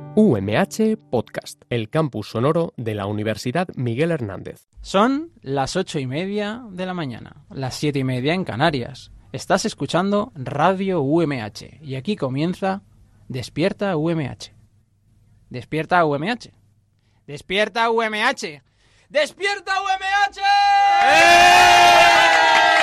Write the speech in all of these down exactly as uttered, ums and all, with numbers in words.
U M H Podcast, el campus sonoro de la Universidad Miguel Hernández. Son las ocho y media de la mañana, las siete y media en Canarias. Estás escuchando Radio U M H y aquí comienza Despierta U M H. Despierta U M H. Despierta U M H. Despierta U M H. ¡Eh!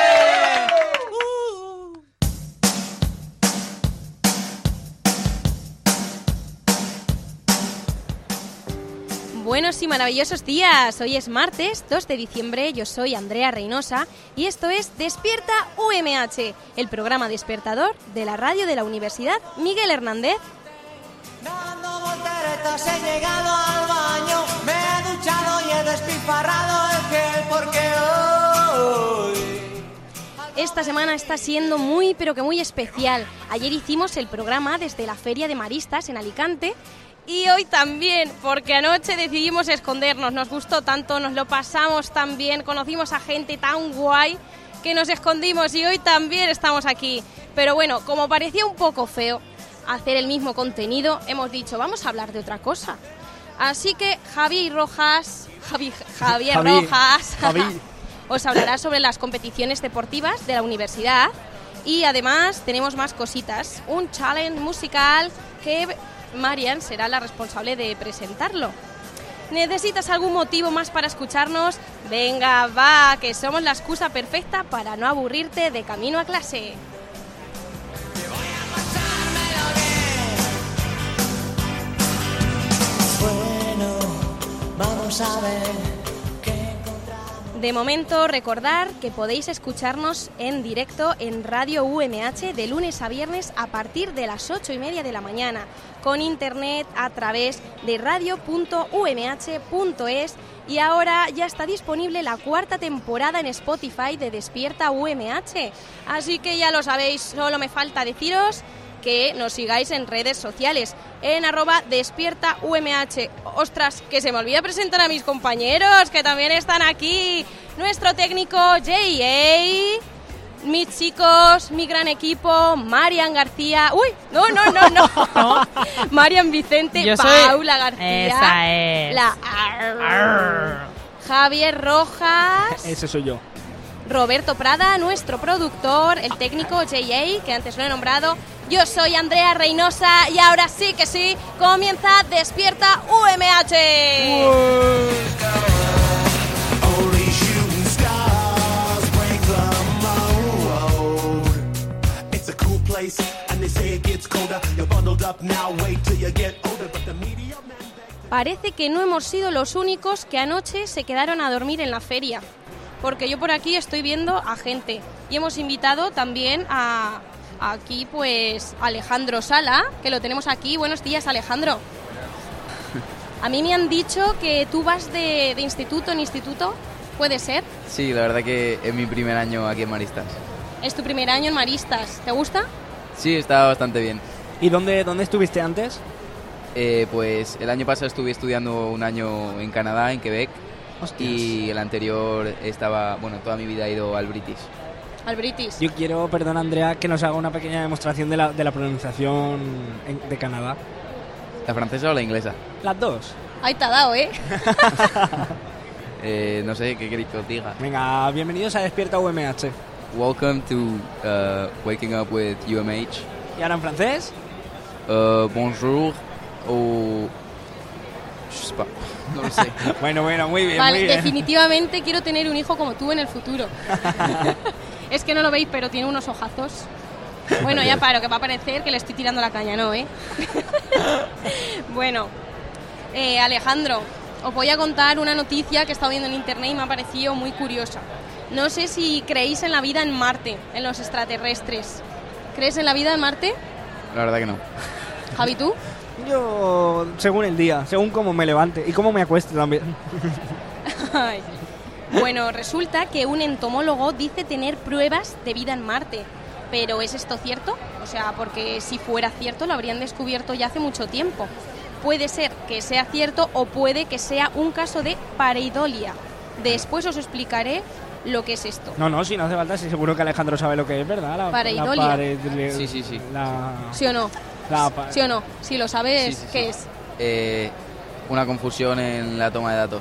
Buenos y maravillosos días. Hoy es martes dos de diciembre, yo soy Andrea Reynosa y esto es Despierta U M H, el programa despertador de la radio de la Universidad Miguel Hernández. Dando volteretas he llegado al baño, me he duchado y he despilfarrado el gel porque hoy... Esta semana está siendo muy pero que muy especial. Ayer hicimos el programa desde la Feria de Maristas en Alicante. Y hoy también, porque anoche decidimos escondernos, nos gustó tanto, nos lo pasamos tan bien, conocimos a gente tan guay que nos escondimos y hoy también estamos aquí. Pero bueno, como parecía un poco feo hacer el mismo contenido, hemos dicho, vamos a hablar de otra cosa. Así que Javier Rojas, Javi, Javier Javi, Rojas, Javi. os hablará sobre las competiciones deportivas de la universidad y además tenemos más cositas, un challenge musical que... Marian será la responsable de presentarlo. ¿Necesitas algún motivo más para escucharnos? Venga, va, que somos la excusa perfecta para no aburrirte de camino a clase. Bueno, vamos a ver. De momento, recordar que podéis escucharnos en directo en Radio U M H de lunes a viernes a partir de las ocho y media de la mañana, con internet a través de radio punto u m h punto es y ahora ya está disponible la cuarta temporada en Spotify de Despierta U M H. Así que ya lo sabéis, solo me falta deciros que nos sigáis en redes sociales, en arroba despierta U M H. Ostras, que se me olvida presentar a mis compañeros, que también están aquí. Nuestro técnico J A, mis chicos, mi gran equipo, Marian García. ¡Uy! No, no, no, no. Marian Vicente, Yo soy... Paula García. Esa es. La Arr. Arr. Javier Rojas. Ese soy yo. Roberto Prada, nuestro productor, el técnico J A, que antes lo he nombrado. Yo soy Andrea Reynosa y ahora sí que sí, comienza Despierta U M H. Parece que no hemos sido los únicos que anoche se quedaron a dormir en la feria, porque yo por aquí estoy viendo a gente y hemos invitado también a... Aquí pues Alejandro Sala, que lo tenemos aquí. Buenos días, Alejandro. A mí me han dicho que tú vas de, de instituto en instituto, ¿puede ser? Sí, la verdad que es mi primer año aquí en Maristas. Es tu primer año en Maristas, ¿te gusta? Sí, está bastante bien. ¿Y dónde, dónde estuviste antes? Eh, pues el año pasado estuve estudiando un año en Canadá, en Quebec. Hostias. Y el anterior estaba, bueno, toda mi vida he ido al British. Al British. Yo quiero, perdón Andrea, que nos haga una pequeña demostración de la, de la pronunciación en, de Canadá. ¿La francesa o la inglesa? Las dos. Ahí te ha dado, ¿eh? eh no sé, ¿qué queréis que os diga? Venga, bienvenidos a Despierta U M H. Welcome to uh, Waking Up with U M H. ¿Y ahora en francés? Uh, bonjour o... No lo sé. Bueno, bueno, muy bien, vale, muy bien. Definitivamente quiero tener un hijo como tú en el futuro. Es que no lo veis, pero tiene unos ojazos. Bueno, ya paro, que va a parecer que le estoy tirando la caña, ¿no, eh? Bueno, eh, Alejandro, os voy a contar una noticia que he estado viendo en internet y me ha parecido muy curiosa. No sé si creéis en la vida en Marte, en los extraterrestres. ¿Crees en la vida en Marte? La verdad que no. Javi, ¿tú? Yo, según el día, según cómo me levante y cómo me acueste también. Ay. Bueno, resulta que un entomólogo dice tener pruebas de vida en Marte. ¿Pero es esto cierto? O sea, porque si fuera cierto lo habrían descubierto ya hace mucho tiempo. Puede ser que sea cierto o puede que sea un caso de pareidolia. Después os explicaré lo que es esto. No, no, si no hace falta, sí, seguro que Alejandro sabe lo que es, ¿verdad? La, pareidolia. La pareidolia. Sí, sí, sí. La... ¿Sí o no? La pa... ¿Sí o no? Si lo sabes, sí, sí, ¿qué sí. es? eh, una confusión en la toma de datos.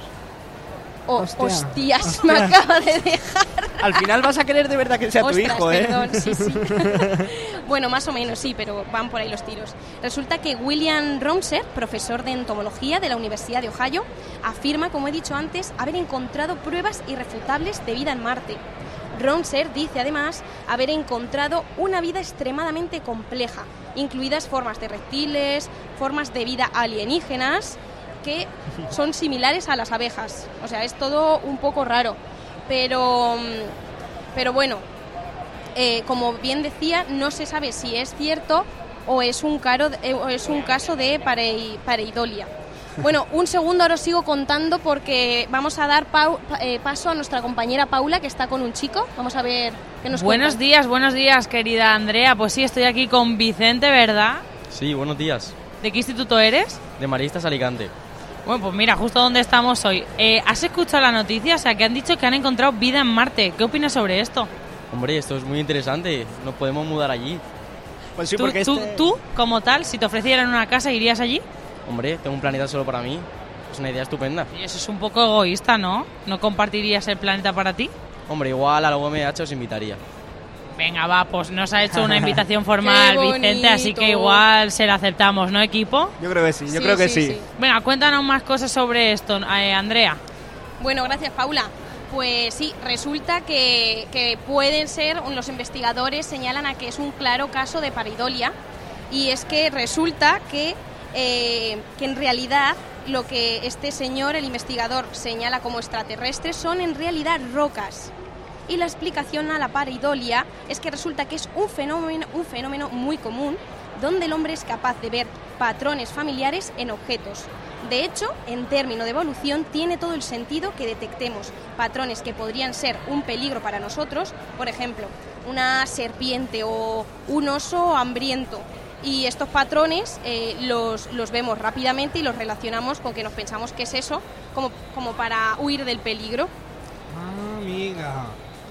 Oh, Hostia. hostias, Hostia. me acaba de dejar. Al final vas a querer de verdad que sea Ostras, tu hijo, ¿eh? perdón, sí, sí. Bueno, más o menos, sí, pero van por ahí los tiros. Resulta que William Romser, profesor de entomología de la Universidad de Ohio, afirma, como he dicho antes, haber encontrado pruebas irrefutables de vida en Marte. Romser dice además haber encontrado una vida extremadamente compleja, incluidas formas de reptiles, formas de vida alienígenas, que son similares a las abejas. O sea, es todo un poco raro. Pero, pero bueno, eh, como bien decía, no se sabe si es cierto o es un, caro, eh, o es un caso de parei, pareidolia. Bueno, un segundo, ahora os sigo contando porque vamos a dar pau, eh, paso a nuestra compañera Paula, que está con un chico. Vamos a ver qué nos Buenos cuenta. días, buenos días, querida Andrea. Pues sí, estoy aquí con Vicente, ¿verdad? Sí, buenos días. ¿De qué instituto eres? De Maristas Alicante. Bueno, pues mira, justo donde estamos hoy. Eh, ¿Has escuchado la noticia? O sea, que han dicho que han encontrado vida en Marte. ¿Qué opinas sobre esto? Hombre, esto es muy interesante. Nos podemos mudar allí. Pues sí, ¿Tú, porque tú, este... tú, como tal, si te ofrecieran una casa, irías allí? Hombre, tengo un planeta solo para mí. Es una idea estupenda. Y eso es un poco egoísta, ¿no? ¿No compartirías el planeta para ti? Hombre, igual a la U M H os invitaría. Venga, va, pues nos ha hecho una invitación formal, ¡Qué Vicente, así bonito! que igual se la aceptamos, ¿no, equipo? Yo creo que sí, yo Sí, creo que sí, sí. sí. Venga, cuéntanos más cosas sobre esto, eh, Andrea. Bueno, gracias, Paula. Pues sí, resulta que, que pueden ser, los investigadores señalan a que es un claro caso de pareidolia, y es que resulta que, eh, que en realidad lo que este señor, el investigador, señala como extraterrestres son en realidad rocas. Y la explicación a la pareidolia es que resulta que es un fenómeno, un fenómeno muy común donde el hombre es capaz de ver patrones familiares en objetos. De hecho, en términos de evolución, tiene todo el sentido que detectemos patrones que podrían ser un peligro para nosotros, por ejemplo, una serpiente o un oso hambriento. Y estos patrones eh, los, los vemos rápidamente y los relacionamos con que nos pensamos que es eso, como, como para huir del peligro. Ah, amiga.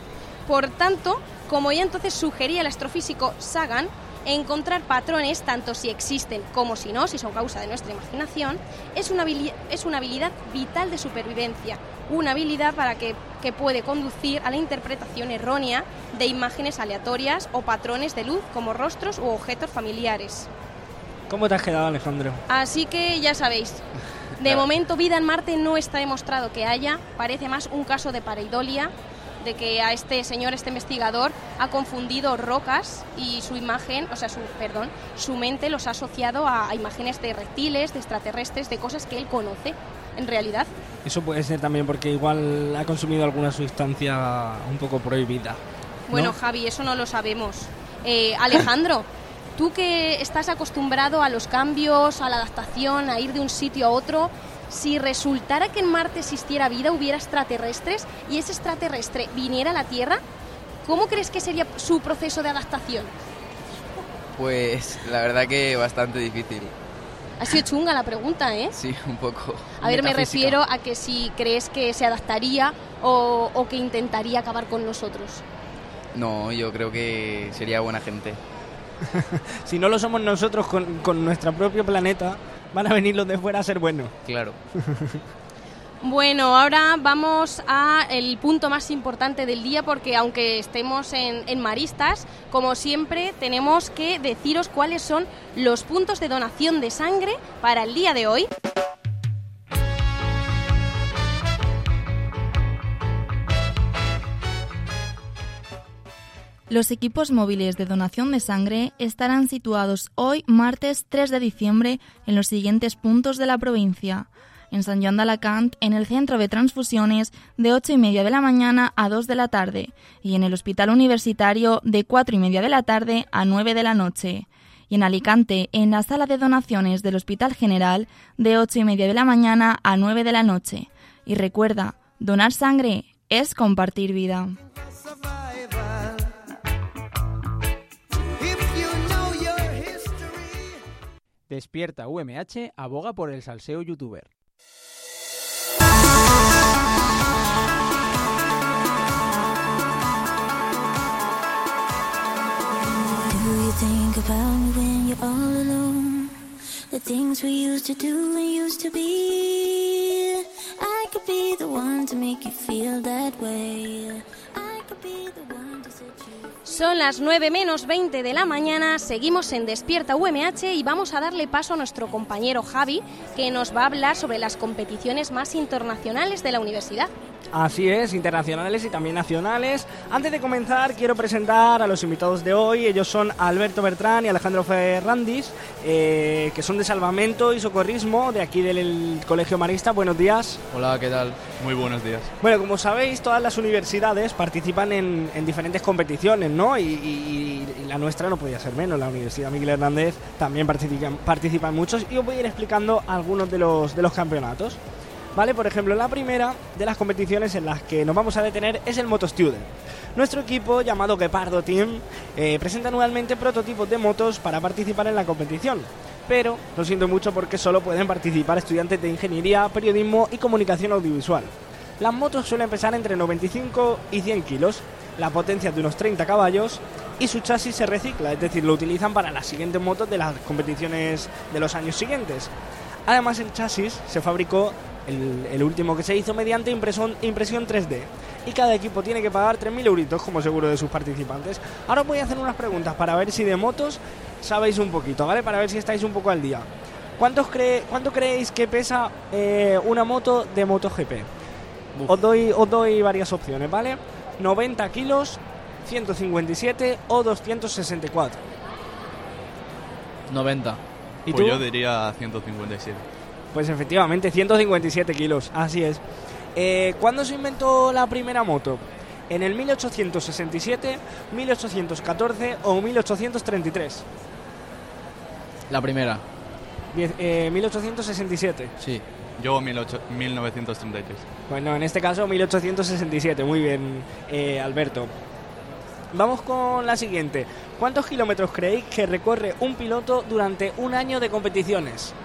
Por tanto, como ya entonces sugería el astrofísico Sagan, encontrar patrones, tanto si existen como si no, si son causa de nuestra imaginación, es una habilidad, es una habilidad vital de supervivencia, una habilidad para que, que puede conducir a la interpretación errónea de imágenes aleatorias o patrones de luz como rostros u objetos familiares. ¿Cómo te has quedado, Alejandro? Así que ya sabéis, de momento vida en Marte no está demostrado que haya, parece más un caso de pareidolia, de que a este señor, este investigador, ha confundido rocas y su imagen, o sea, su, perdón, su mente los ha asociado a, a imágenes de reptiles, de extraterrestres, de cosas que él conoce, en realidad. Eso puede ser también porque igual ha consumido alguna sustancia un poco prohibida, ¿no? Bueno, Javi, eso no lo sabemos. Eh, Alejandro, tú que estás acostumbrado a los cambios, a la adaptación, a ir de un sitio a otro, si resultara que en Marte existiera vida, hubiera extraterrestres y ese extraterrestre viniera a la Tierra, ¿cómo crees que sería su proceso de adaptación? Pues la verdad que bastante difícil. Ha sido chunga la pregunta, ¿eh? Sí, un poco. A ver, me Metafísica. refiero a que si crees que se adaptaría o, o que intentaría acabar con nosotros. No, yo creo que sería buena gente. Si no lo somos nosotros con, con nuestro propio planeta, van a venir los de fuera a ser buenos. Claro. Bueno, ahora vamos a el punto más importante del día, porque aunque estemos en, en Maristas, como siempre tenemos que deciros cuáles son los puntos de donación de sangre para el día de hoy. Los equipos móviles de donación de sangre estarán situados hoy, martes tres de diciembre, en los siguientes puntos de la provincia. En Sant Joan d'Alacant, en el Centro de Transfusiones, de ocho y media de la mañana a dos de la tarde, y en el Hospital Universitario, de cuatro y media de la tarde a nueve de la noche. Y en Alicante, en la Sala de Donaciones del Hospital General, de ocho y media de la mañana a nueve de la noche. Y recuerda, donar sangre es compartir vida. Despierta U M H aboga por el salseo youtuber. Do you think about me when you're all alone? the things we used to do and used to be. I could be the one to make you feel that way. I could be the one to set you. Son las nueve menos veinte de la mañana, seguimos en Despierta U M H y vamos a darle paso a nuestro compañero Javi, que nos va a hablar sobre las competiciones más internacionales de la universidad. Así es, internacionales y también nacionales. Antes de comenzar, quiero presentar a los invitados de hoy. Ellos son Alberto Bertrán y Alejandro Ferrandis, eh, que son de Salvamento y Socorrismo, de aquí del Colegio Marista. Buenos días. Hola, ¿qué tal? Muy buenos días. Bueno, como sabéis, todas las universidades participan en, en diferentes competiciones, ¿no? Y, y, y la nuestra no podía ser menos. La Universidad Miguel Hernández también participan, participan muchos, y os voy a ir explicando algunos de los, de los campeonatos. Vale, por ejemplo, la primera de las competiciones en las que nos vamos a detener es el Moto Student. Nuestro equipo, llamado Guepardo Team, eh, presenta anualmente prototipos de motos para participar en la competición. Pero lo siento mucho porque solo pueden participar estudiantes de Ingeniería, Periodismo y Comunicación Audiovisual. Las motos suelen pesar entre noventa y cinco y cien kilos, la potencia es de unos treinta caballos y su chasis se recicla, es decir, lo utilizan para las siguientes motos de las competiciones de los años siguientes. Además, el chasis se fabricó, el, el último que se hizo, mediante impresión, impresión tres D, y cada equipo tiene que pagar tres mil euritos como seguro de sus participantes. Ahora os voy a hacer unas preguntas para ver si de motos sabéis un poquito, ¿vale? Para ver si estáis un poco al día. ¿Cuántos cree, ¿Cuánto creéis que pesa eh, una moto de MotoGP? Os doy, os doy varias opciones, ¿vale? noventa kilos, ciento cincuenta y siete o doscientos sesenta y cuatro. noventa. ¿Y pues tú? Yo diría ciento cincuenta y siete. Pues efectivamente, ciento cincuenta y siete kilos, así es. Eh, ¿Cuándo se inventó la primera moto? ¿En el mil ochocientos sesenta y siete, mil ochocientos catorce o mil ochocientos treinta y tres? La primera. Diez, eh, mil ochocientos sesenta y siete. Sí. Yo mil novecientos treinta y tres. Bueno, en este caso mil ochocientos sesenta y siete. Muy bien, eh, Alberto. Vamos con la siguiente. ¿Cuántos kilómetros creéis que recorre un piloto durante un año de competiciones?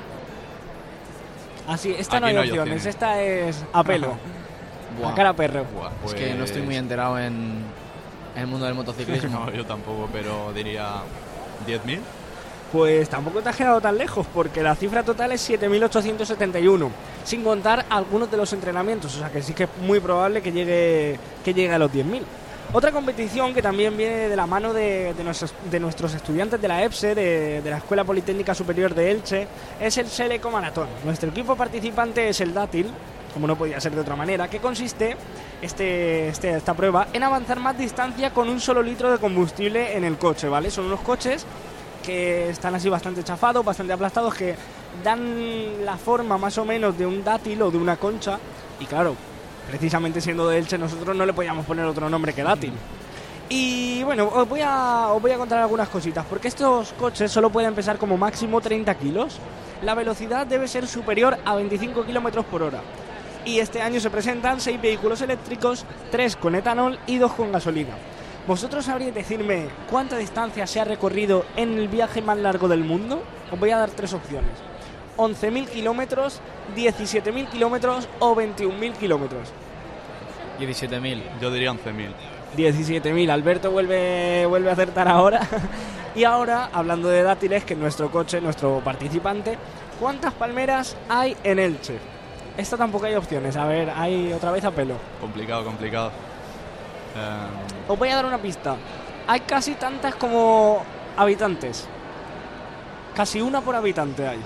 Así, esta Aquí no hay, no hay opciones, opciones. esta es a pelo. Buah. A cara a perro. Buah, Es que no estoy muy enterado en, en el mundo del motociclismo. No, yo tampoco, pero diría diez mil. Pues tampoco te has quedado tan lejos, porque la cifra total es siete mil ochocientos setenta y uno, sin contar algunos de los entrenamientos, o sea que sí que es muy probable que llegue, que llegue a los diez mil. Otra competición que también viene de la mano de, de, nuestros, de nuestros estudiantes de la EPSE, de, de la Escuela Politécnica Superior de Elche, es el Seleco Maratón. Nuestro equipo participante es el Dátil, como no podía ser de otra manera, que consiste este, este, esta prueba en avanzar más distancia con un solo litro de combustible en el coche, ¿vale? Son unos coches que están así bastante chafados, bastante aplastados, que dan la forma más o menos de un dátil o de una concha, y claro, precisamente siendo de Elche nosotros no le podíamos poner otro nombre que dátil. Y bueno, os voy a, os voy a contar algunas cositas, porque estos coches solo pueden pesar como máximo treinta kilos. La velocidad debe ser superior a veinticinco kilómetros por hora. Y este año se presentan seis vehículos eléctricos, tres con etanol y dos con gasolina. ¿Vosotros sabríais decirme cuánta distancia se ha recorrido en el viaje más largo del mundo? Os voy a dar tres opciones. once mil kilómetros, diecisiete mil kilómetros o veintiún mil kilómetros. diecisiete mil. Yo diría once mil. diecisiete mil. Alberto vuelve, vuelve a acertar ahora. Y ahora, hablando de dátiles, que es nuestro coche, nuestro participante, ¿cuántas palmeras hay en Elche? Esta tampoco hay opciones. A ver, hay otra vez a pelo. Complicado, complicado. Um... Os voy a dar una pista. Hay casi tantas como habitantes. Casi una por habitante hay.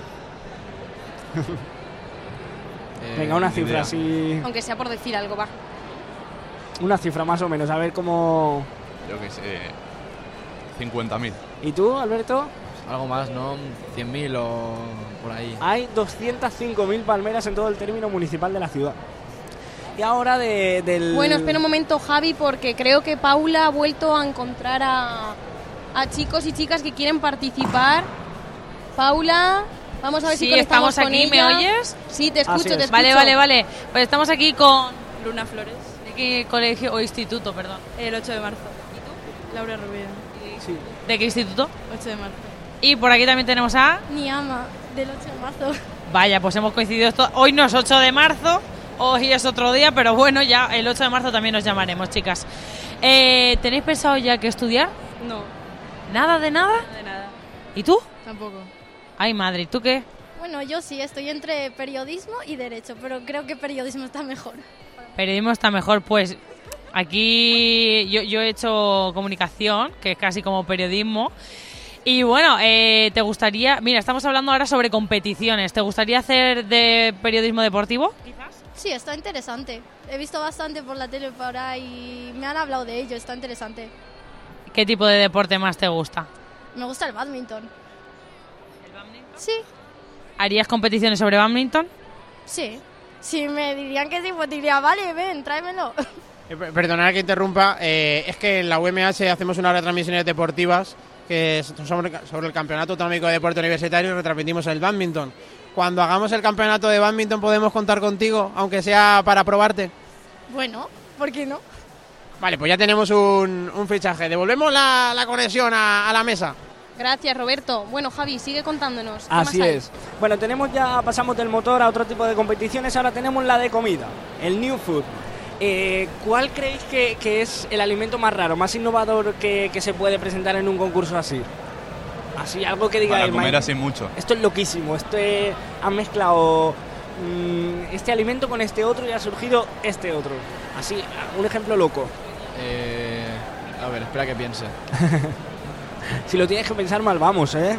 Eh, Venga, una ni cifra idea. así. Aunque sea por decir algo, va. Una cifra más o menos, a ver cómo. Yo que sé. cincuenta mil. ¿Y tú, Alberto? Algo más, ¿no? cien mil o por ahí. Hay doscientas cinco mil palmeras en todo el término municipal de la ciudad. Y ahora de, del... Bueno, espera un momento, Javi, porque creo que Paula ha vuelto a encontrar a, a chicos y chicas que quieren participar. Paula, vamos a ver Sí, si conectamos estamos con aquí, ¿me ella. oyes? Sí, te escucho, Así es. te escucho. Vale, vale, vale. Pues estamos aquí con... Luna Flores, ¿De qué colegio o instituto, perdón? el ocho de marzo. ¿Y tú? Laura Rubio. Sí. ¿De qué instituto? ocho de marzo. Y por aquí también tenemos a... Niama, del ocho de marzo. Vaya, pues hemos coincidido esto. Hoy no es ocho de marzo, hoy es otro día, pero bueno, ya el ocho de marzo también nos llamaremos, chicas. Eh, ¿Tenéis pensado ya qué estudiar? No, ¿Nada de nada? de nada. ¿Y tú? Tampoco. Ay, madre, ¿tú qué? Bueno, yo sí, estoy entre periodismo y derecho, pero creo que periodismo está mejor. Periodismo está mejor, pues aquí yo, yo he hecho comunicación, que es casi como periodismo. Y bueno, eh, ¿te gustaría...? Mira, estamos hablando ahora sobre competiciones. ¿Te gustaría hacer de periodismo deportivo? Sí, está interesante. He visto bastante por la tele por ahí y me han hablado de ello, está interesante. ¿Qué tipo de deporte más te gusta? Me gusta el bádminton. ¿El bádminton? Sí. ¿Harías competiciones sobre bádminton? Sí. Si me dirían que sí, pues diría, vale, ven, tráemelo. Eh, Perdonad que interrumpa, eh, es que en la U M H hacemos unas retransmisiones deportivas que son sobre, sobre el Campeonato Autonómico de Deporte Universitario y retransmitimos el bádminton. Cuando hagamos el campeonato de bádminton podemos contar contigo, aunque sea para probarte. Bueno, ¿por qué no? Vale, pues ya tenemos un, un fichaje. Devolvemos la, la conexión a, a la mesa. Gracias, Roberto. Bueno, Javi, sigue contándonos. ¿Qué Así más hay? es. Bueno, tenemos ya, pasamos del motor a otro tipo de competiciones, ahora tenemos la de comida, el New Food. Eh, ¿Cuál creéis que, que es el alimento más raro, más innovador que, que se puede presentar en un concurso así? Así, algo que diga... Para comer así mucho. Esto es loquísimo, esto es, han mezclado mmm, este alimento con este otro y ha surgido este otro. Así, un ejemplo loco. Eh, a ver, espera que piense. Si lo tienes que pensar mal, vamos, ¿eh?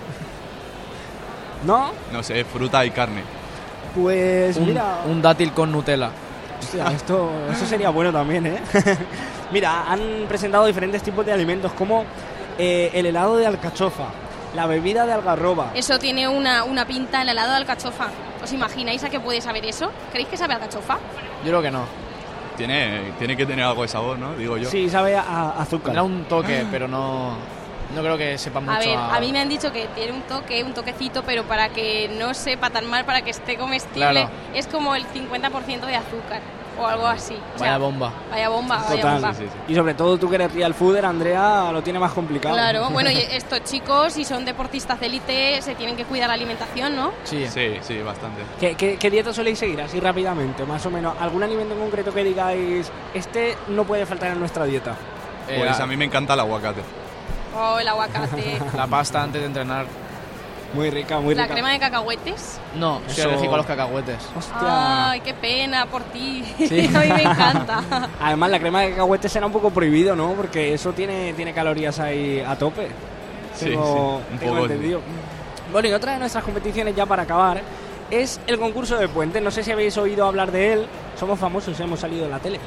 ¿No? No sé, fruta y carne. Pues un, mira... un dátil con Nutella. Hostia, esto, eso sería bueno también, ¿eh? Mira, han presentado diferentes tipos de alimentos como eh, el helado de alcachofa, la bebida de algarroba. Eso tiene una, una pinta, el helado de alcachofa. ¿Os imagináis a qué puede saber eso? ¿Creéis que sabe a alcachofa? Yo creo que no. Tiene, tiene que tener algo de sabor, ¿no? Digo yo. Sí, sabe a, a azúcar. Tendrá un toque, pero no, no creo que sepa mucho A ver, a... a mí me han dicho que tiene un toque, un toquecito, pero para que no sepa tan mal, para que esté comestible, Claro. es como el cincuenta por ciento de azúcar o algo así. O sea, Vaya bomba. Vaya bomba, vaya Total. bomba. Sí, sí, sí. Y sobre todo tú que eres real fooder, Andrea, lo tiene más complicado. Claro, bueno, y estos chicos, si son deportistas de élite, se tienen que cuidar la alimentación, ¿no? Sí. Sí, sí, bastante. ¿Qué, qué, qué dieta soléis seguir así rápidamente, más o menos? ¿Algún alimento en concreto que digáis, este no puede faltar en nuestra dieta? Eh, Pues la, a mí me encanta el aguacate. Oh, el aguacate. la pasta antes de entrenar. Muy rica, muy La rica. crema de cacahuetes. No, soy Eso- alérgico a los cacahuetes. Hostia. Ay, qué pena por ti. Sí. A mí me encanta. Además, la crema de cacahuetes será un poco prohibido, ¿no? Porque eso tiene, tiene calorías ahí a tope. Sí, Tengo, sí, un tengo poco, entendido. Bueno, y otra de nuestras competiciones, ya para acabar, es el concurso de puentes. No sé si habéis oído hablar de él. Somos famosos, hemos salido en la tele.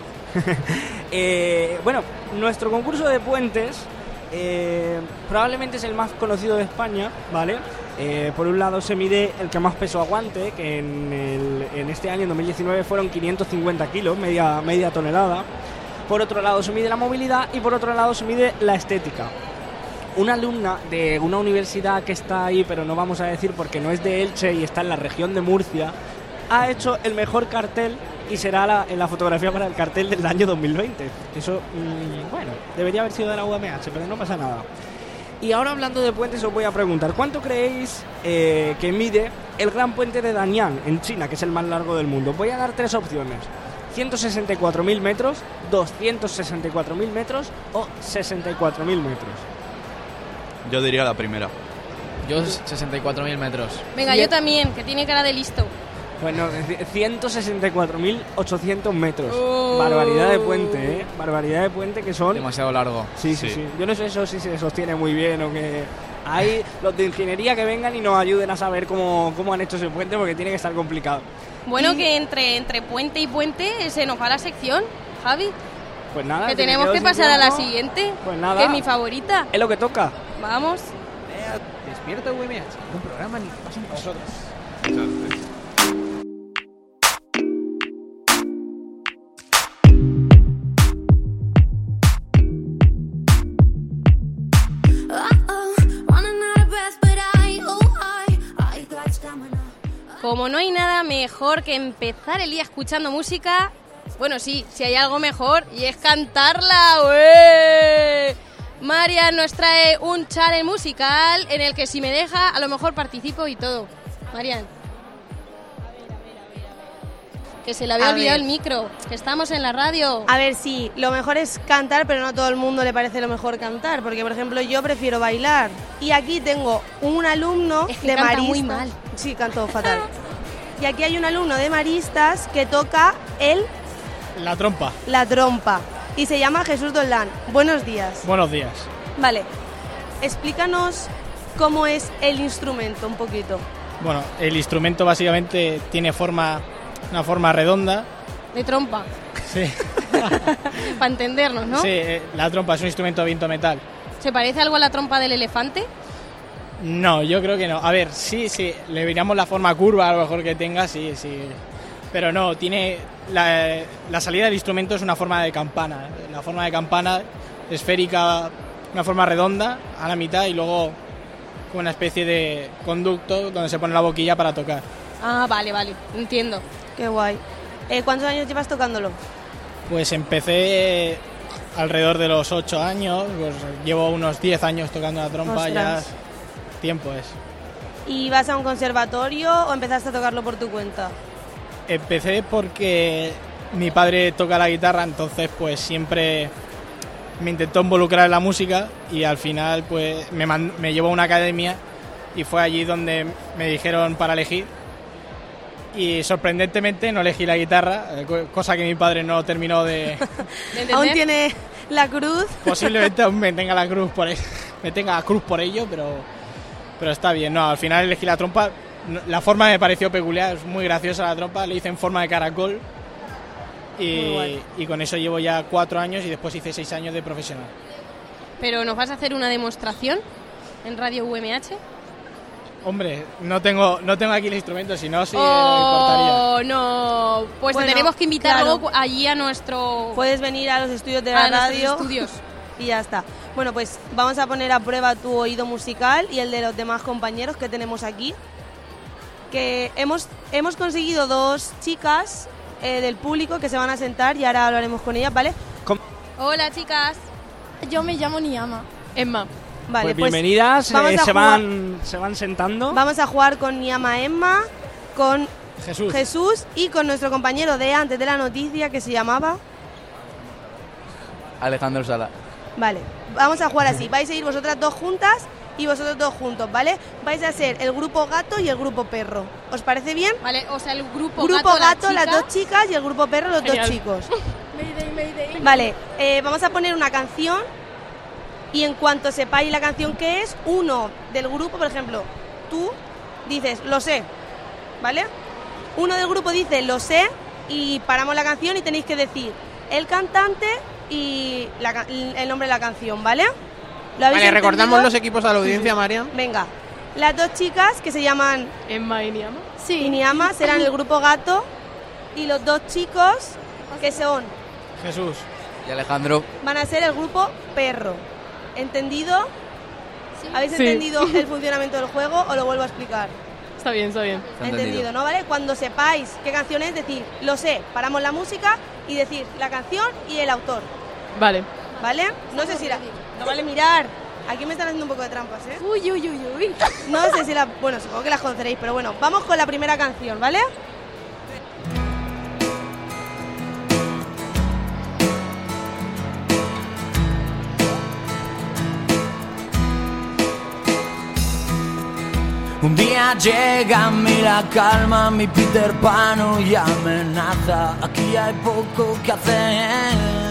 Eh, bueno, nuestro concurso de puentes eh, probablemente es el más conocido de España, ¿vale? Eh, por un lado se mide el que más peso aguante, que en, el, en este año, en dos mil diecinueve, fueron quinientos cincuenta kilos, media, media tonelada. Por otro lado se mide la movilidad y por otro lado se mide la estética. Una alumna de una universidad que está ahí, pero no vamos a decir porque no es de Elche y está en la región de Murcia, ha hecho el mejor cartel y será la, en la fotografía para el cartel del año dos mil veinte. Eso, mmm, bueno, debería haber sido de la U M H, pero no pasa nada. Y ahora, hablando de puentes, os voy a preguntar, ¿cuánto creéis eh, que mide el gran puente de Danyang en China, que es el más largo del mundo? Voy a dar tres opciones: ciento sesenta y cuatro mil metros, doscientos sesenta y cuatro mil metros o sesenta y cuatro mil metros. Yo diría la primera. Yo sesenta y cuatro mil metros. Venga, yo también, que tiene cara de listo. Bueno, ciento sesenta y cuatro mil ochocientos metros. Oh. Barbaridad de puente, ¿eh? Barbaridad de puente que son... Demasiado largo. Sí, sí, Sí. sí. Yo no sé eso si se sostiene muy bien o que... Hay los de ingeniería que vengan y nos ayuden a saber cómo, cómo han hecho ese puente, porque tiene que estar complicado. Bueno, Y- que entre, entre puente y puente se nos va la sección, Javi. Pues nada, Que me tenemos quedo que sin pasar a la tiempo. siguiente, Pues nada. que es mi favorita. Es lo que toca. Vamos. Despierta U M H, un programa ni que pasen vosotros. Uh-oh, running out of breath, but I, oh, I, I got stamina. Como no hay nada mejor que empezar el día escuchando música, bueno, sí, si hay algo mejor, y es cantarla, ¡ué! Marian nos trae un challenge musical en el que si me deja, a lo mejor participo y todo. Marian. que se le había A olvidado ver. el micro, que estamos en la radio. A ver, sí, lo mejor es cantar, pero no a todo el mundo le parece lo mejor cantar, porque por ejemplo yo prefiero bailar. Y aquí tengo un alumno Es que de canta maristas. muy mal. Sí, canto fatal. Y aquí hay un alumno de maristas que toca el La trompa. la trompa y se llama Jesús Doldán. Buenos días. Buenos días. Vale, explícanos cómo es el instrumento un poquito. Bueno, el instrumento básicamente tiene forma, una forma redonda. De trompa, Sí, para entendernos, ¿no? sí, eh, la trompa es un instrumento de viento metal. ¿Se parece algo a la trompa del elefante? No, yo creo que no. A ver, sí, sí, le veríamos la forma curva a lo mejor que tenga, sí, sí. Pero no, tiene la, la salida del instrumento es una forma de campana. La forma de campana esférica, una forma redonda a la mitad y luego con una especie de conducto donde se pone la boquilla para tocar. Ah, vale, vale, entiendo. Qué guay. Eh, ¿Cuántos años llevas tocándolo? Pues empecé alrededor de los ocho años, pues llevo unos diez años tocando la trompa, ya Ostras. tiempo es. ¿Y vas a un conservatorio o empezaste a tocarlo por tu cuenta? Empecé porque mi padre toca la guitarra, entonces pues siempre me intentó involucrar en la música y al final pues me, man- me llevó a una academia y fue allí donde me dijeron para elegir y sorprendentemente no elegí la guitarra, eh, co- cosa que mi padre no terminó de... Aún tiene la cruz. Posiblemente aún me tenga la cruz por ello, me tenga la cruz por ello, pero, pero está bien. No, al final elegí la trompa. No, la forma me pareció peculiar, es muy graciosa la trompa, le hice en forma de caracol Muy y, guay. y con eso llevo ya cuatro años y después hice seis años de profesional. ¿Pero nos vas a hacer una demostración en Radio U M H? Hombre, no tengo, no tengo aquí el instrumento, si no sí lo importaría. Oh, no. Pues Bueno, te tenemos que invitar claro. luego allí a nuestro... Puedes venir a los estudios de A la nuestros radio estudios. y ya está. Bueno, pues vamos a poner a prueba tu oído musical y el de los demás compañeros que tenemos aquí. Que hemos, hemos conseguido dos chicas eh, del público que se van a sentar y ahora hablaremos con ellas, ¿vale? Hola, chicas. Yo me llamo Niama. Emma. Vale, Pues bienvenidas, vamos eh, a se, jugar- van, se van sentando. Vamos a jugar con Niama Emma, con Jesús. Jesús y con nuestro compañero de antes de la noticia que se llamaba... Alejandro Sala. Vale, vamos a jugar así. Vais a ir vosotras dos juntas y vosotros dos juntos, ¿vale? Vais a ser el grupo gato y el grupo perro. ¿Os parece bien? Vale, o sea, el grupo, Grupo gato, gato, las las dos chicas y el grupo perro, los Genial. dos chicos. Mayday, mayday. Vale, eh, vamos a poner una canción y en cuanto sepáis la canción que es, uno del grupo, por ejemplo, tú dices, lo sé, ¿vale? Uno del grupo dice, lo sé, y paramos la canción y tenéis que decir el cantante y la ca- el nombre de la canción, ¿vale? ¿Lo habéis Vale, recordamos entendido? los equipos a la audiencia, Marian. Venga, las dos chicas que se llaman Emma y Niama. Sí. y Niama serán el grupo gato y los dos chicos que son Jesús. Y Alejandro. van a ser el grupo perro. ¿Entendido? ¿Habéis Sí. entendido el funcionamiento del juego o lo vuelvo a explicar? Está bien, está bien. Entendido, ¿no? ¿Vale? Cuando sepáis qué canción es, decir, lo sé, paramos la música y decir la canción y el autor, Vale. ¿vale? No sé si la... No vale mirar. Aquí me están haciendo un poco de trampas, ¿eh? Uy, uy, uy, uy. No sé si la... Bueno, supongo que las conoceréis, pero bueno, vamos con la primera canción, ¿vale? Un día llega a mí la calma, mi Peter Pan y amenaza. Aquí hay poco que hacer.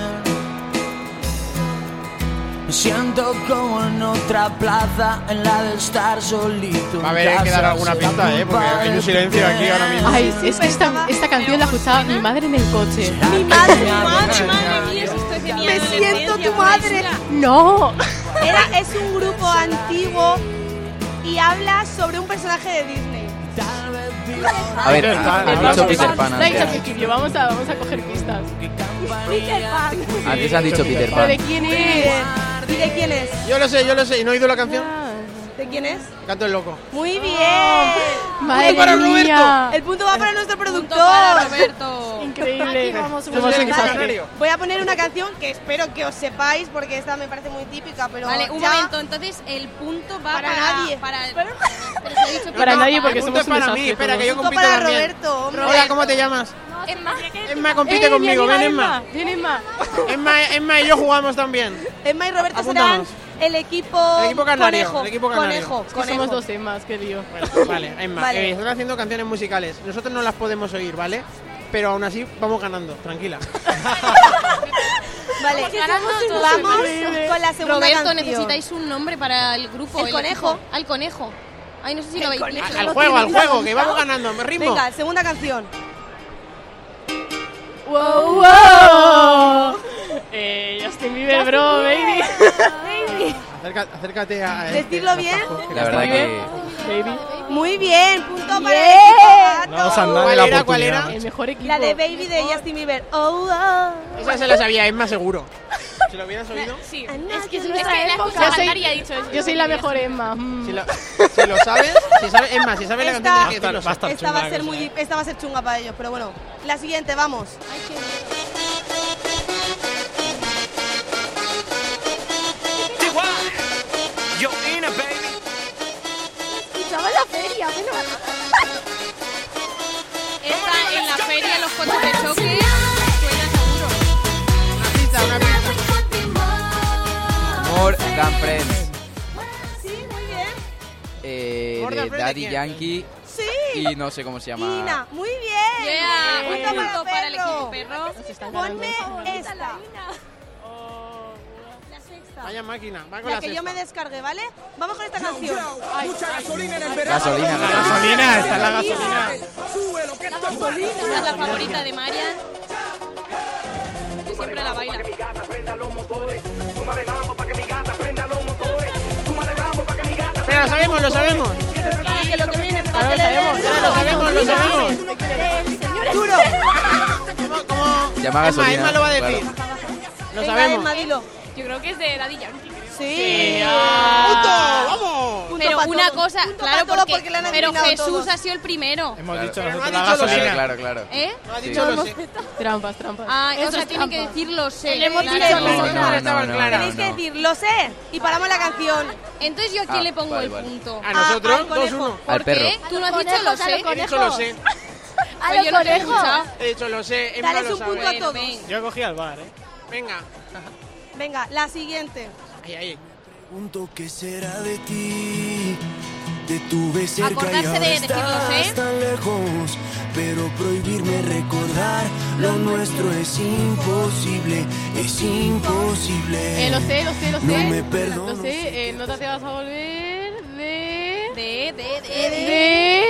Me siento como en otra plaza, en la de estar solito. Va a haber que dar alguna pista, ¿eh? Porque hay un silencio aquí ahora mismo. Ay, es que esta, esta canción la escuchaba mi madre en el coche. Mi madre, Madre, madre mía, si estoy genial. me siento tu madre. ¡No! Era, es un grupo antiguo y habla sobre un personaje de Disney. A ver, ha dicho Peter Pan Lo ha dicho al antes. principio, vamos a, vamos a coger pistas. Peter Pan. Antes han dicho Peter ¿Pero de Pan. quién es? ¿Y de quién es? Yo lo sé, yo lo sé. ¿Y no he oído la canción? ¿De quién es? Canto el loco. Muy bien. Madre Punto para mía. El punto va para nuestro productor. Para Roberto. Increíble. Aquí vamos, Somos somos un el desastre. Voy a poner una canción que espero que os sepáis porque esta me parece muy típica, pero Vale, un ya- momento, entonces el punto va Para para, nadie. Para, pero se ha dicho Para que nadie no, porque El punto somos es un para mí, desastre espera, todos. que yo punto compito para también. Roberto, hombre. Hola, ¿cómo te llamas? No, Emma. Emma compite Eh, conmigo, mi ven amiga Emma. Ven Emma. Emma, Emma y yo jugamos también. Emma y Roberto Apúntanos. serán el equipo, El equipo canario, conejo. el equipo canario. Conejo, Es que conejo. somos dos Emmas, qué lío. Bueno, vale, Emma, Vale. eh, están haciendo canciones musicales. Nosotros no las podemos oír, ¿vale? Pero aún así vamos ganando, tranquila. Vale, Vamos ganando todos. vamos Increíble. con la segunda Roberto, canción. necesitáis un nombre para el grupo. El conejo. equipo. Al conejo. Ay, no sé si lo El habéis dicho. conejo. Al lo juego, al tiene juego, que apuntado. vamos ganando, me ritmo. Venga, segunda canción. Wow, wow. Eh, Justin Bieber, bro, baby. Baby. Acércate, acércate a... este Decirlo bien. La verdad que... Baby. Muy bien, punto para el Bien. equipo No os han gato. dado ¿Cuál la era, cuál oportunidad. era? El mejor equipo. La de Baby de Justin Bieber. Oh, oh. Esa se la sabía Emma seguro. Si lo hubieras oído. Sí, I'm es not que es gonna nuestra let época. you Yo go. soy, Cantar y ha dicho eso. yo soy la mejor Emma. Mm. Si lo, si lo sabes, si sabes, Emma, si sabes la Esta- canción tienes que decirlo. Va a estar Esta chunga va a la ser cosa, muy, ¿eh? esta va a ser chunga para ellos, pero bueno. La siguiente, vamos. Yo in a baby. Escuchaba en la feria, bueno. Esta en la feria, los coches de choque. Suena seguro. Una pista, una pista. More Than Friends. Sí, muy bien. Eh, More de Than Friends, Daddy ¿de quién? Yankee. Sí. Y no sé cómo se llama. Ina, muy bien. Yeah, Punto un punto para, para el perro. equipo perro. Nos están ganando. Ponme esta. La sexta. Vaya máquina, va con La la que yo me sexta. descargué, ¿vale? Vamos con esta canción. Mucha gasolina en el verano. Gasolina, La gasolina, está en la gasolina. Sube lo que esto es Esta es la favorita de Marian. Yo siempre la baila. Pero lo sabemos, lo sabemos. Que lo que viene, Ahora lo sabemos, ya lo sabemos, lo sabemos. Duro. ¿Cómo, cómo? Se llama Emma, gasolina. Emma lo va a decir. claro. Lo Venga, sabemos. Emma, dilo. Yo creo que es de Daddy Yankee. Sí. ¡Punto! ¡Vamos! Punto Pero pa' una todo. cosa, Punto claro, pa' todo porque, porque le han pero adivinado Jesús todos. ha sido el primero. Hemos Claro. dicho Pero no nosotros ha la dicho lo gasolina. sé. Claro, claro, claro. ¿Eh? No ha Sí. dicho lo sé. Trampas, trampas. Ah, o Eso sea, es tienen que trampa. decir lo sé. Le hemos Claro. dicho No, nosotros. no, no, estaban no, claras. Tenéis que no. decir, lo sé. Y paramos la canción. Entonces yo a quién Ah, le pongo vale, el vale. punto. A nosotros, al conejo. dos uno. Al ¿Por perro. qué? Tú no has Conejos, dicho lo a sé. los He conejos. dicho lo sé. A Pues los yo no te he conejos. escuchado. He dicho lo sé. Emma Dale lo un punto sabe. a todos. Ven. Yo cogí al bar, ¿eh? Venga. Venga, la siguiente. Ahí, ahí. Pregunto qué será de ti. Te tuve cerca y Acordarse ahora de decirlo, ¿eh? estás tan lejos. Pero prohibirme recordar lo nuestro es imposible, es imposible. Eh, lo sé, lo sé, lo sé. No me perdono. Lo sé, eh, no te vas a volver de... De, de, de, de. De...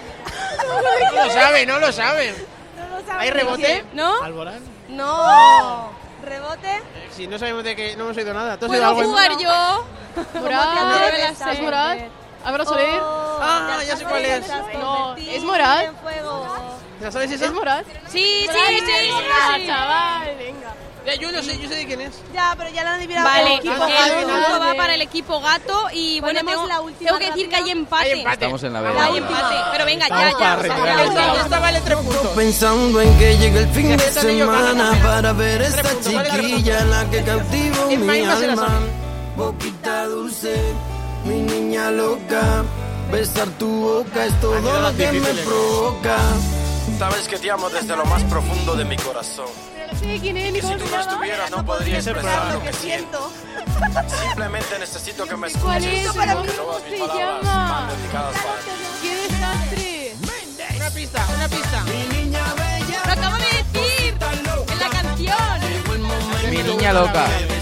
No lo sabe, no lo sabe. No lo sabe. ¿Hay rebote? ¿No? Alborán. No. Rebote. Eh, Si no sabemos de qué, no hemos oído nada. ¿Tú has oído ¿Puedo algo? Emma? jugar yo? Morat, te me la atreves a sé. Morat, Álvaro Soler. Oh, Ah, ya sé cuál es. No, Convertir ¿es Morat? en fuego. ¿Ya sabes esa? ¿Es Morat? Sí, sí, sí, sí, Ah, sí. chaval, venga. Ya, yo lo sé, yo sé de quién es. Ya, pero ya la han adivinado. Vale, el el equipo Ah, gato. punto va para el equipo gato y bueno, Ponemos tengo, la última tengo que decir que hay rápida. empate. Hay empate. Estamos en la Hay vela. empate, pero venga, Estamos ya, ya. para o sea, retirar ya, el ya, dado. ya. Esta vale tres puntos. Pensando en que llegue el fin de Empiezan ellos semana ganando. para ver esta Tres puntos, vale, chiquilla la que cautivo Emma, mi Emma se la alma. sabe. Boquita dulce, mi niña loca, besar tu boca es todo quedado lo que me difíciles. provoca. Sabes que te amo desde lo más profundo de mi corazón. Pero no sé quién es, ni Y si cómo tú se no llama. estuvieras no podría Ese expresar programa. lo que siento. Simplemente necesito que me ¿Cuál escuches. es? Para ¿Cómo que todas se mis palabras llama? van dedicadas para ti. ¡Qué desastre! Una pista, una pista. Lo acabo de decir en la canción. Mi niña loca.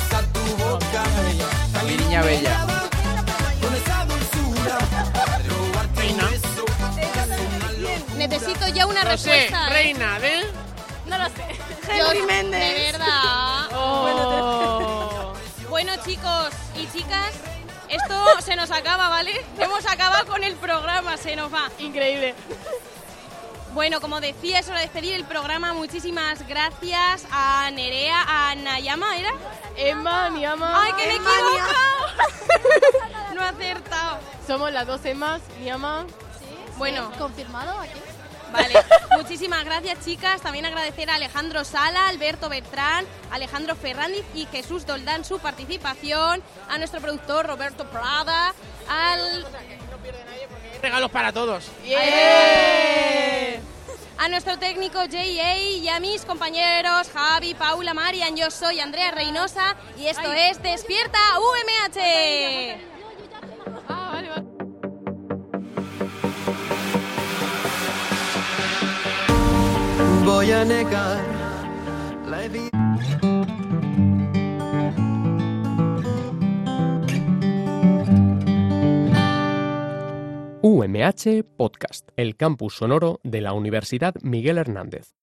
Mi niña bella. Necesito ya una Lo sé, respuesta. ¿eh? reina de... No lo sé. Henry Yo- Méndez. De verdad. Oh. Bueno, chicos y chicas, esto se nos acaba, ¿vale? Hemos acabado con el programa, se nos va. Increíble. Bueno, como decía, es hora de despedir el programa. Muchísimas gracias a Nerea, a Nayama, ¿era? Emma, Niama. ¡Ay, que me he Emma, equivocado! No he acertado. Somos las dos Emmas, Niama. Bueno, ¿Confirmado aquí? vale. Muchísimas gracias, chicas. También agradecer a Alejandro Sala, Alberto Bertrán, Alejandro Ferrandiz y Jesús Doldán su participación, a nuestro productor Roberto Prada, al... Regalos para todos. ¡Yeah! a nuestro técnico J A y a mis compañeros Javi, Paula, Marian. Yo soy Andrea Reynosa y esto Ay. es Despierta U M H. Ah, vale, vale. Voy a negar la evidencia. U M H Podcast, el campus sonoro de la Universidad Miguel Hernández.